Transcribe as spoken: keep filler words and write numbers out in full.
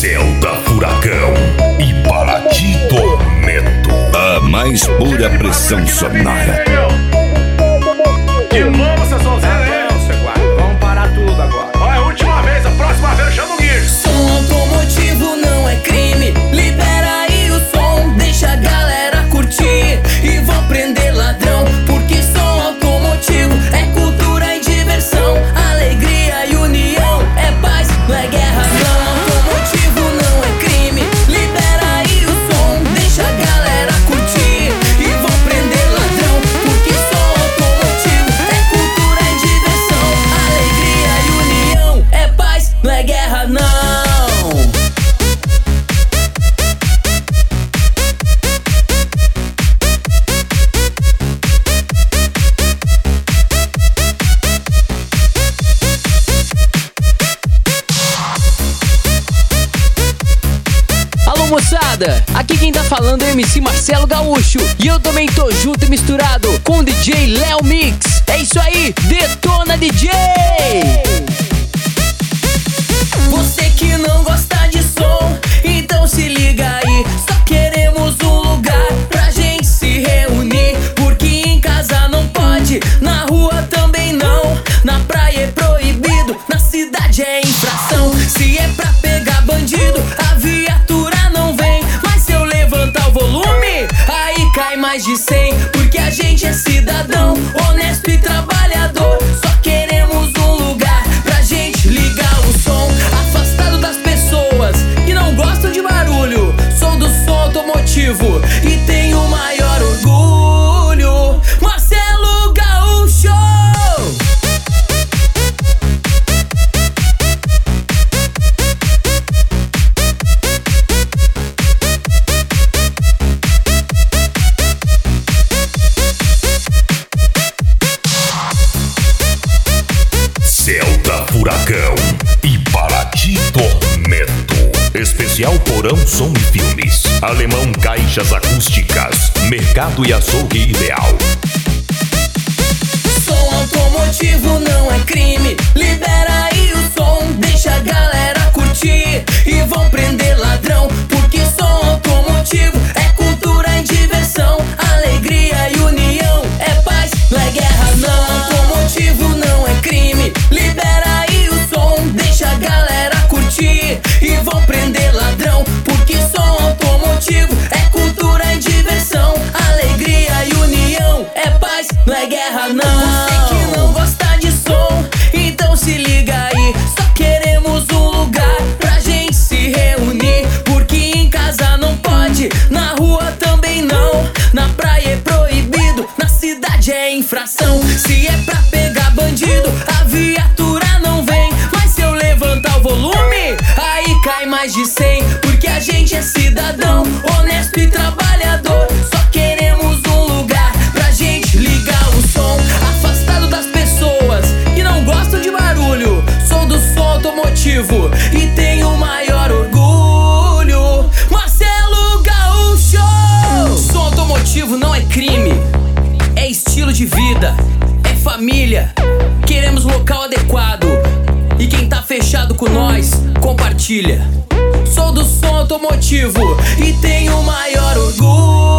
Celta Furacão e Paraty Tormento. A mais pura pressão sonora. De novo, seu Sonzeira, né? Vamos parar tudo agora. Ó, é a última vez, a próxima vez eu chamo o Guilherme. Som automotivo não é crime. Libera aí o som, deixa a galera curtir. E vão prender ladrão, porque som automotivo é cultura e diversão. Alegria e união, é paz, não é guerra não. Automotivo não é crime. Libera aí o som, deixa a galera curtir. E vão prender ladrão, porque som automotivo é cultura e diversão. Alegria e união, é paz, não é guerra não. Alô moçada, aqui quem tá falando é o M C Marcelo Gaúcho. E eu também tô junto e misturado com o D J Léo Mix. É isso aí, detona D J! Você que não gosta de som, então se liga aí. Só queremos um lugar pra gente se reunir. Porque em casa não pode, na rua também não. Na praia é proibido, na cidade é infração. Se é pra pegar bandido, a viatura não vem. Mas se eu levantar o volume, aí cai mais de cem. Porque a gente é cidadão, honesto e trabalhador. Só queremos um lugar pra gente ligar o som. Afastado das pessoas que não gostam de barulho. Sou do som automotivo e tenho o maior orgulho. Marcelo Gaúcho! Celta Furacão e Paraty Tormento. Especial Porão Som e Filmes. Alemão Caixas Acústicas. Mercado e Açougue Ideal. Som automotivo não é crime. Libera aí o som, deixa a galera curtir. E vão prender ladrão, porque som automotivo é cultura e diversão. Alegria e união, é paz, não é guerra não. Automotivo não é crime. Libera aí o som, deixa a galera curtir. E vão prender ladrão, porque som automotivo é cultura e diversão. Alegria e união, é paz, não é guerra não. Você que não gosta de som, então se liga aí. Só queremos um lugar pra gente se reunir. Porque em casa não pode, na rua também não. Na praia é proibido, na cidade é infração. Se é pra pegar bandido, a viatura não vem. Mas se eu levantar o volume, aí cai mais de cem. Porque a gente é cidadão, honesto e trabalhador. Só queremos um lugar pra gente ligar o som. Afastado das pessoas que não gostam de barulho. Sou do som automotivo e tenho o maior orgulho. Marcelo Gaúcho! Som automotivo não é crime, é estilo de vida, é família. Queremos local adequado e quem tá fechado com nós, compartilha. Sou do som automotivo e tenho o maior orgulho.